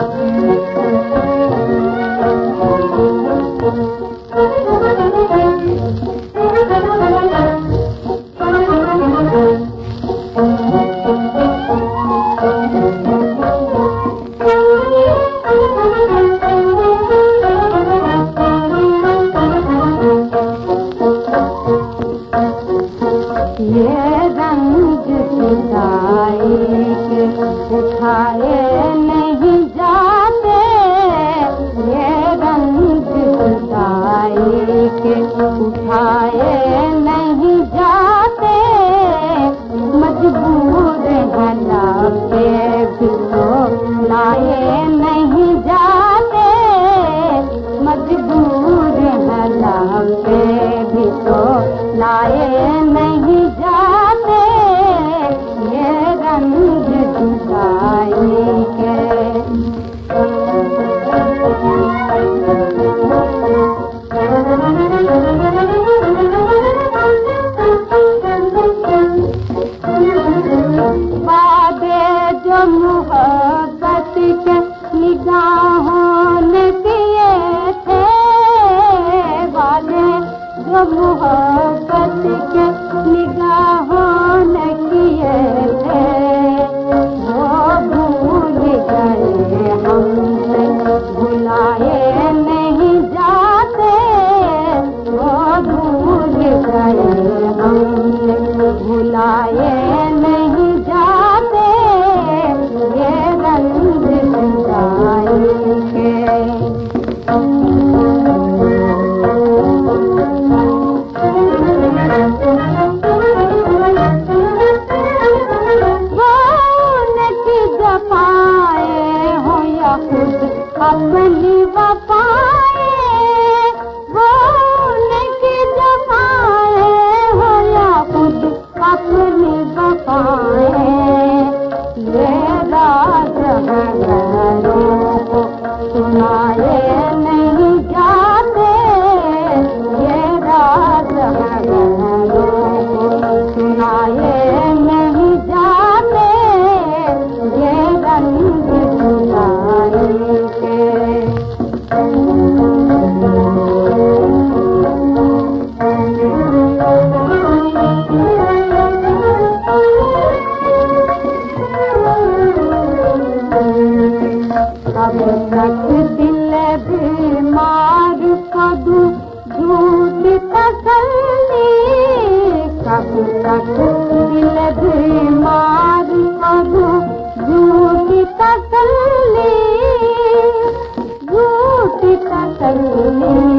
उठाए नहीं जाते, ये रंग जुदाई के उठाए नहीं जाते, मजबूर है लाके भी तो लाए नहीं जाते, मजबूर है लाके भी तो लाए नहीं जाते, ये रंग जुदाई के। वादे जो मोहब्बत के निगाहों ने किए थे, वादे जो मोहब्बत के निगाहों ने किए थे, वो भूल गए हमसे भुलाए नहीं जाते, वो भूल गए हमसे भुलाए नहीं जाते, ये रंग जुदाई के। अपनी वफाएं वो उनकी जफाएं हो या खुद अपनी वफाएं, ये राज है गैरों को सुनाए नहीं जाते, ये राज है गैरों को सुनाए नहीं जाते, ये रंग जुदाई के। अब तक दिल बीमार को दूं झूठी तसल्ली, कब तक दिल बीमार को दूं झूठी तसल्ली, झूठी तसल्ली।